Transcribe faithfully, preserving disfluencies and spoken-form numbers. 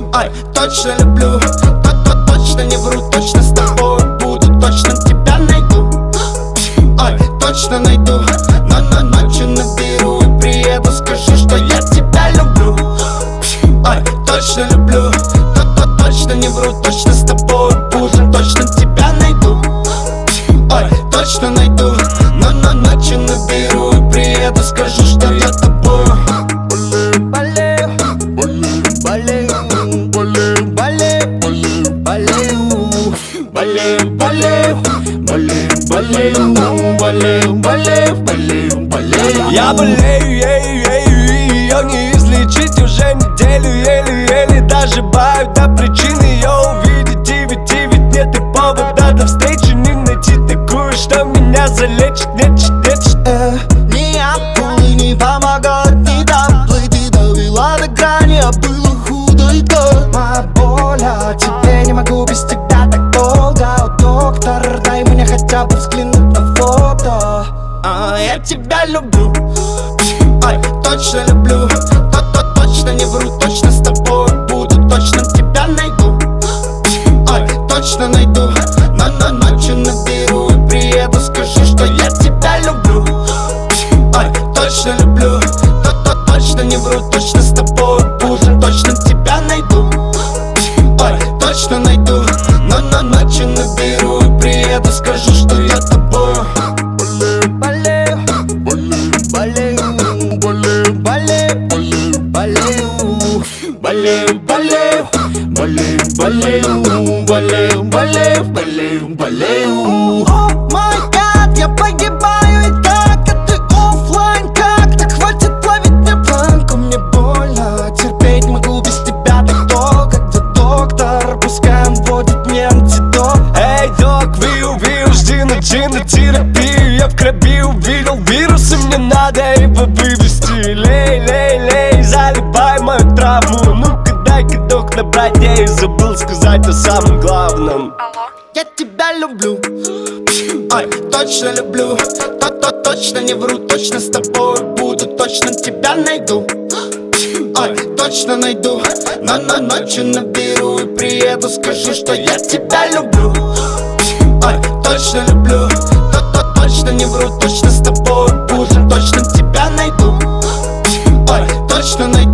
Ай, точно люблю, то-то точно не вру, точно с тобой буду, точно тебя найду. Ай, точно найду, но на ночью наберу и приеду, скажу, что я тебя люблю. Ай, точно люблю, то-то точно не вру, точно с тобой буду, точно тебя найду. Ай, точно найду, но на ночью наберу и приеду, скажу, что я тобой. Болею, болею, болею, болею, болею, болею, болею, болею, болею, болею, болею, болею, болею. Я болею, ею, ею, и ее не излечить уже неделю, еле-еле доживаю до причины ее увидеть. И ведь, и ведь нет и повода до встречи не найти такую, что меня залечит, лечит, лечит. Э, ни акулы не помогают, ни дамплы, ты довела до грани, а было худо и то. Моя боль, а тебе не могу без тебя так долго. О, доктор, дай мне хотя бы взглянуть на фото. А, я тебя люблю, ай, точно люблю, то-то точно не вру, точно с тобой буду, точно тебя найду. Ай, точно найду, но на ночью наберу и приеду, скажу, что я тебя люблю. Ай, точно люблю, то-то точно не вру, точно с тобой буду, точно тебя найду. Ай, точно найду, но на ночью наберу и приеду, скажу, что я тобой. Болею, болею, болею, болею, болею, болею, болею, болею, болею, болею, болею, болею, болею. О май гад, я погибаю и так, а ты оффлайн как? Так хватит ловить мне планку, мне больно, терпеть могу без тебя так долго. Где доктор, пускай он вводит мне антидот. Эй, док, виу, виу, жди на терапию. Я в крови увидел вирусы, мне надо его вывести. Лей, лей, лей, заливай мою травму. Ну-ка дай-ка, док, набрать, я и забыл сказать о самом главном. Я тебя люблю, ай, точно люблю, то-то точно не вру, точно с тобой буду, точно тебя найду. Ай, точно найду, но на ночью наберу и приеду, скажу, что я тебя люблю. Ай, точно люблю, то-то точно не вру, точно с тобой буду, точно тебя найду. Ай, точно найду.